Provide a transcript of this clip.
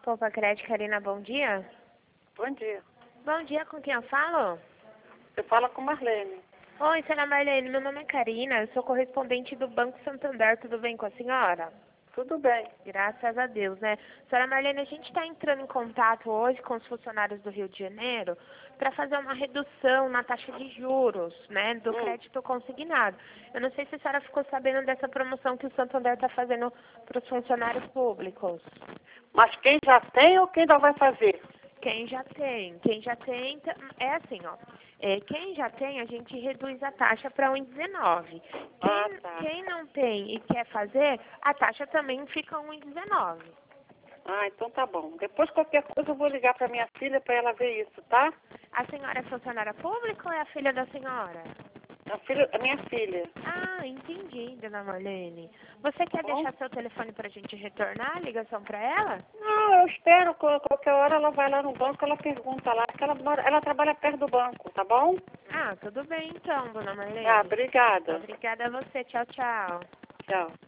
Desculpa, Crédito Karina, bom dia. Bom dia. Bom dia, com quem eu falo? Você fala com Marlene. Oi, senhora Marlene, meu nome é Karina, eu sou correspondente do Banco Santander, tudo bem com a senhora? Tudo bem. Graças a Deus, né? Senhora Marlene, a gente está entrando em contato hoje com os funcionários do Rio de Janeiro para fazer uma redução na taxa de juros, né, do crédito consignado. Eu não sei se a senhora ficou sabendo dessa promoção que o Santander está fazendo para os funcionários públicos. Mas quem já tem ou quem ainda vai fazer? Quem já tem, é assim, ó. Quem já tem, a gente reduz a taxa para 1,19. Quem não tem e quer fazer, a taxa também fica 1,19. Ah, então tá bom. Depois qualquer coisa eu vou ligar para minha filha para ela ver isso, tá? A senhora é funcionária pública ou é a filha da senhora? A minha filha. Ah, entendi, dona Marlene. Você quer deixar seu telefone para a gente retornar a ligação para ela? Não, eu espero. Qualquer hora ela vai lá no banco, ela pergunta lá, porque ela trabalha perto do banco, tá bom? Ah, tudo bem então, dona Marlene. Ah, obrigada. Obrigada a você. Tchau, tchau. Tchau.